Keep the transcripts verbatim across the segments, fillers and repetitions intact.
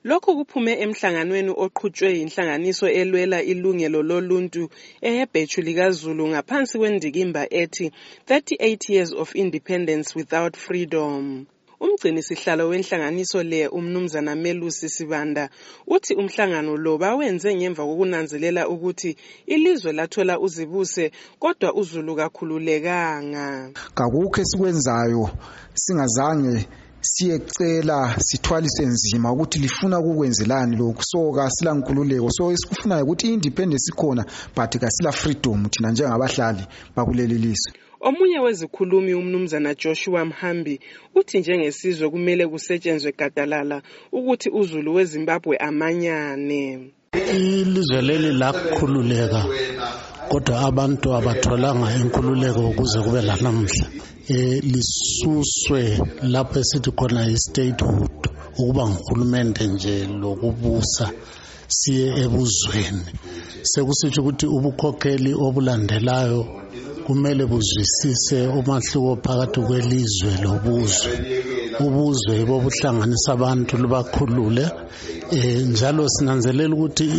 Lokho kuphume emhlanganweni oqhutshwe inhlanganiso elwela ilungelo loluntu ehebheju likaZulu ngaphansi kwendikimba ethi thirty-eight years of independence without freedom. Umgcini sihlalo wenhlanganiso le umnumzana Melusi Sibanda uthi umhlangano lo bawenze ngemva kokunanzelela ukuthi ilizwe lathola uzibuse kodwa uZulu kakhululekanga. Kakukho esikwenzayo singazange siyecela sithwalise nzima ukuthi lifuna ukukwenzelani lokho, so kasila nkululeko, so esikufunayo ukuthi independence ikhona but kasila freedom thina njengabahlali bakuleli lizwe. Omunye wezikhulumi umnumzana Joshua Mhambi uthi njengesizwe kumele kusetshenzwe gadalala ukuthi uZulu weZimbabwe amanyane. Ilizwe leli lakhululeka kodwa abantu abatholanga inkululeko ukuze kube lanamhla. Eh lisuswe lapho esithi khona i-statehood ukuba nguhulumende nje lokubusa siye ebuzweni. Sekusitsho ukuthi ubukhokheli obulandelayo kumele buzwisise umahluko phakathi kwelizwe lobuzwe. Ubuzwe bobuhlanganisa abantu lubakhulule, eh njalo sinanzelela ukuthi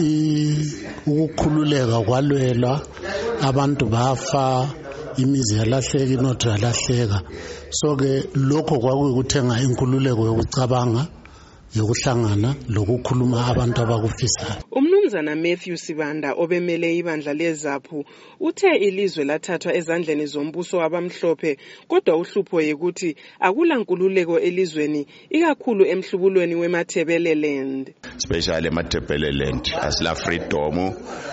ukukhululeka kwalwelwa, abantu bafa, imizi yalahleka, inotho yalahleka. So ke lokho kwakuyikuthenga inkululeko yokucabanga, yokuhlangana lokukhuluma abantu abakufisayo. Umnumzana Matthew Sibanda obemele ibandla leZaphu uthe ilizwe lathathwa ezandleni zombuso wabamhlophe kodwa uhlupho yikuthi akula nkululeko elizweni ikakhulu emhlubulweni weMatabeleland. Especially eMatabeleland asila freedom,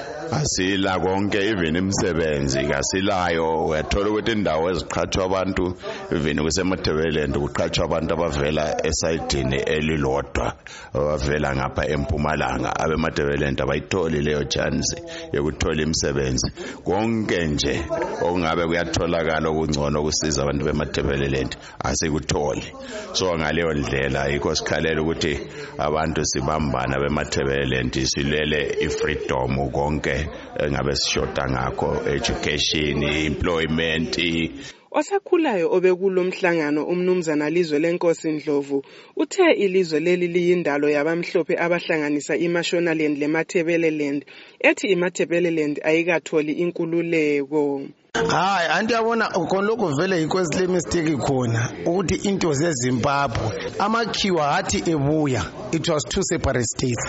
asila konke, even imisebenzi kasilayo. Uyathola ukuthi indawo eziqhathwa abantu even kuseMatabeleland kuqhathwa abantu abavela esayidini elilodwa abavela ngapha eMpumalanga. AbeMatabeleland abayitholi leyo chance yokuthola imisebenzi. Konke nje okungabe kuyatholakala okungcono ukusiza abantu beMatabeleland asikutholi. So ngaleyo ndlela yikho sikhalela ukuthi abantu sibambana beMatabeleland silele ifreedom konke engabe sishoda ngakho, education, employment. Osakhulayo obekulo mhlangano umnumzana Lizwe lenkosi Ndlovu uthe ilizwe leli liyindalo yabamhlophe abahlanganisa iMashonaland leMatabeleland ethi iMatabeleland ayikatholi inkululeko. Hayi andiyabona konloko vele because le mistake khona ukuthi into zeZimbabwe amakhiwa athi ebuya, it was two separate states.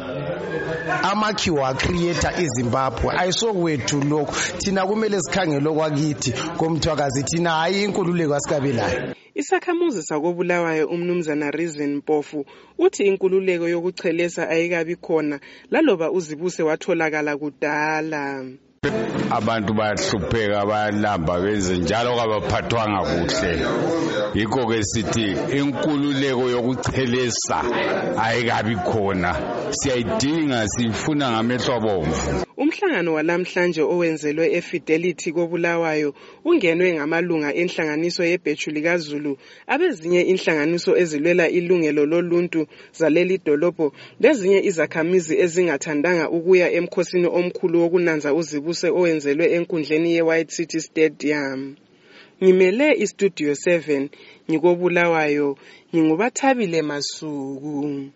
Amakhiwa creator iZimbabwe ayisokwethu lokho thina kumele sikhangele okwakithi komthwakazi thina hayi inkululeko asikabelayo. Isakhamuzi sakobulawayo umnumzana Reason Mpofu uthi inkululeko yokuchelesa ayikabi khona laloba uzibuse watholakala kudala. Abantu bayahlupheka, bayalamba, benze njalo kabaphathwanga kuhle. Yikho ke sithi inkululeko yokuchelesa ayikabi khona, siyayidinga, sifuna ngamehlo abomvu. Umhlangano walamhlanje owenzelwe eFidelity kobulawayo ungenwe ngamalunga enhlanganiso yebheju likaZulu, abezinye inhlanganiso ezilwela ilungelo loluntu zaleli dolobho, lezinye izakhamizi ezingathandanga ukuya emkhosini omkhulu wokunanza uzibuse owenzelwe enkundleni yeWhite City Stadium. Ngimele iStudio seven ngikobulawayo, ngingubathabile Masuku.